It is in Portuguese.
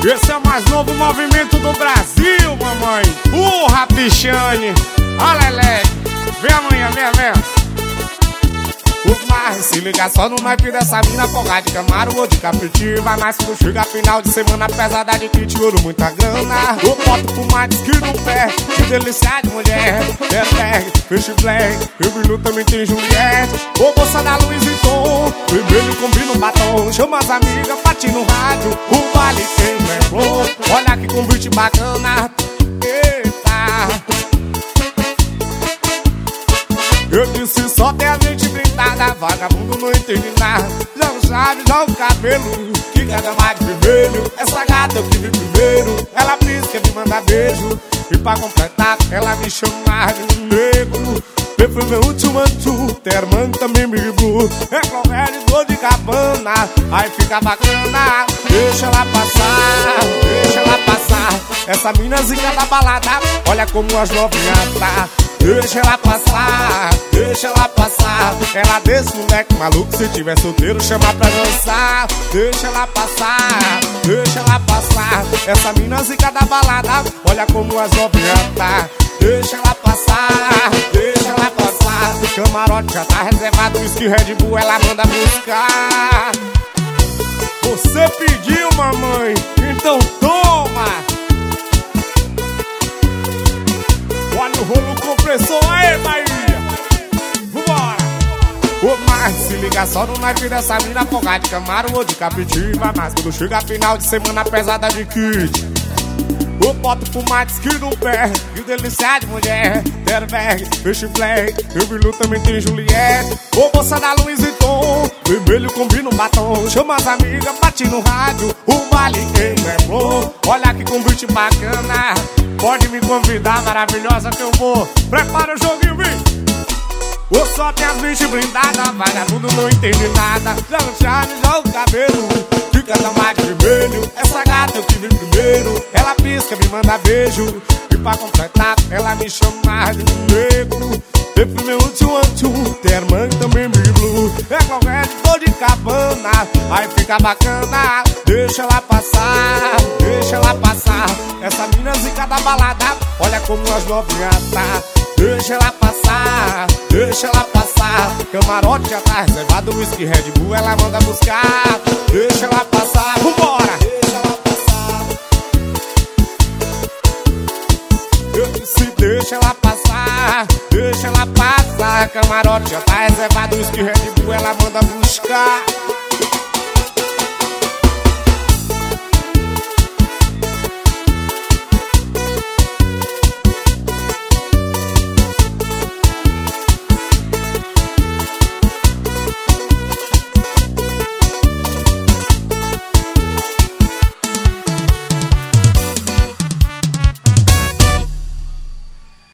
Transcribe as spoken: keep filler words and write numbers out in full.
Esse é o mais novo movimento do Brasil, mamãe. O Rapichane, ó Lelé. Vem amanhã, vem, vem. O mar, se liga só no naipe dessa mina, folga de Camaro ou de Capitiva. Mas quando chega final de semana, pesada de kit, ouro, muita grana. O boto com mais que no pé, que delícia de mulher. Airbag, Fish Black, eu brilho também tem Juliette. O bolsa da Louis Vuitton, vermelho combina um batom. Chama as amigas, bate no rádio, o vale tem flor. Olha que convite bacana, eita. Eu disse só tem a mente blindada, vagabundo não entende nada. Já não sabe, já o cabelo, que cada mais de vermelho. Essa gata eu que vi primeiro, ela pisca me manda beijo. E pra completar, ela me chama de negro. Depois meu último antu, Terman também me blue. É Clover dor de cabana, aí fica bacana. Deixa ela passar, deixa ela passar. Essa mina zica da balada, olha como as novinhas tá. Deixa ela passar, deixa ela passar. Ela desse moleque maluco, se tiver solteiro chama pra dançar. Deixa ela passar, deixa ela passar. Essa mina zica da balada, olha como as novinhas tá. Deixa ela passar, deixa ela passar. O camarote já tá reservado, whisky Red Bull ela manda buscar. Você pediu, mamãe, então toma. Olha o rolo compressor, aí, Bahia. Vambora. Ô, mas se liga só no naipe dessa mina, folga de Camaro ou de Capitiva. Mas quando chega final de semana, pesada de kit. O boto com mais que no pé, que delícia de mulher. Airbag, Fish Black, eu brilho também tem Juliette. O bolsa da Louis Vuitton, vermelho combina um batom. Chama as amigas, bate no rádio, o vale quem é flor. Olha que convite bacana, pode me convidar, maravilhosa que eu vou. Prepara o joguinho, vem. Ou só tem as bichas blindadas, vagabundo não entende nada. Já no charme, já o cabelo, fica tão mais de vermelho. Essa gata eu que vi primeiro, ela pisca, me manda beijo. E pra completar, ela me chama de negro. Depois meu último antu, Terman também me blue. É qualquer dor de cabana, aí fica bacana. Deixa ela passar, deixa ela passar. Essa mina zica da balada, olha como as novinhas tá. Deixa ela passar, deixa ela passar. Camarote já tá reservado, whisky Red Bull ela manda buscar. Deixa ela passar, vambora. Deixa ela passar. Eu disse deixa ela passar, deixa ela passar. Camarote já tá reservado, whisky Red Bull ela manda buscar.